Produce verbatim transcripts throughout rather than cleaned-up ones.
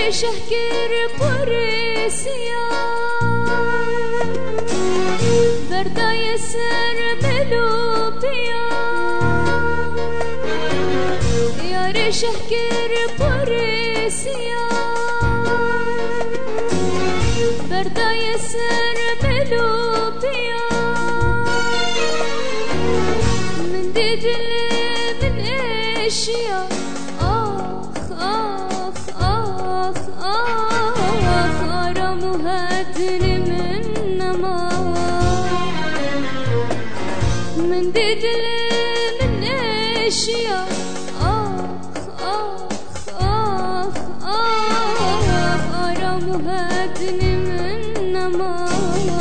شهكر بوريسيا بردا يسر ملوبيا يا شهكر بوريسيا بردا يسر ملوبيا من دجل من اشياء اخ اخ اخ اخ ارم هاتني من نمار من دجل من اشياء اخ اخ اخ اخ ارم هاتني من نمار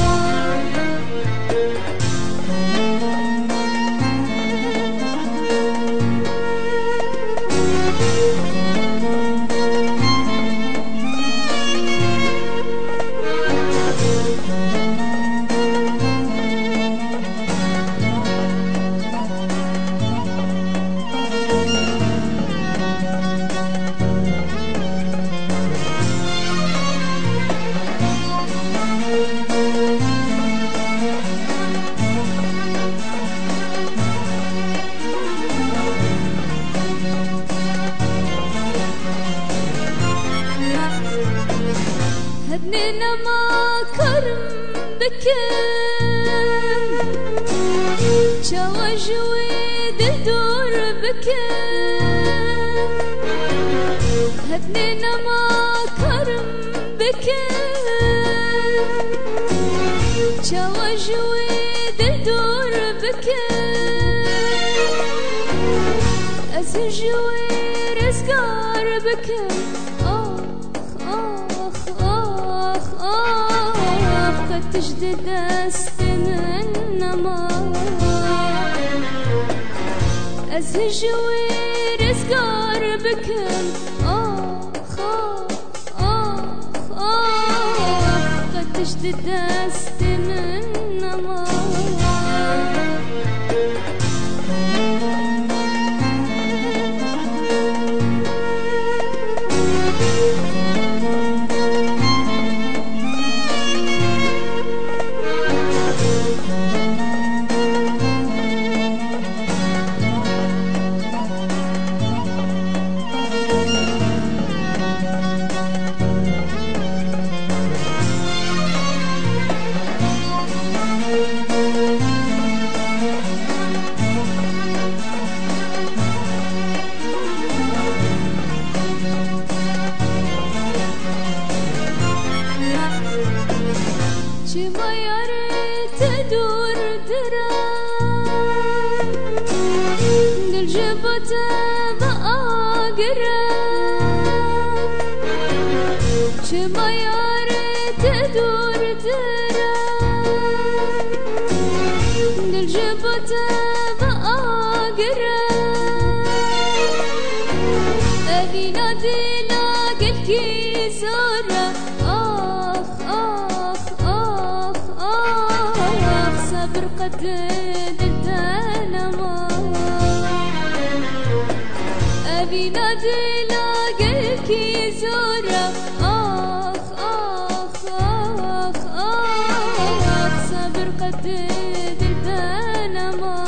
هدنينا ما كرم بكم شواجوي دور بكم هدنينا ما كرم بكم شواجوي دور بكم أسجوي رزقار بكم قد تجدد استمن نمار أزهجوي رزقار بكم آخ آخ آخ قد تجدد استمن نمار شما ياري تدور درام دل جبته بأقرام شما ياري تدور درام دل جبته بأقرام أبي نادي لاقلكي زورة صبر قد دلتنا أبي نادي لاقلكي زورة آخ آخ آخ آخ صبر قد دلتنا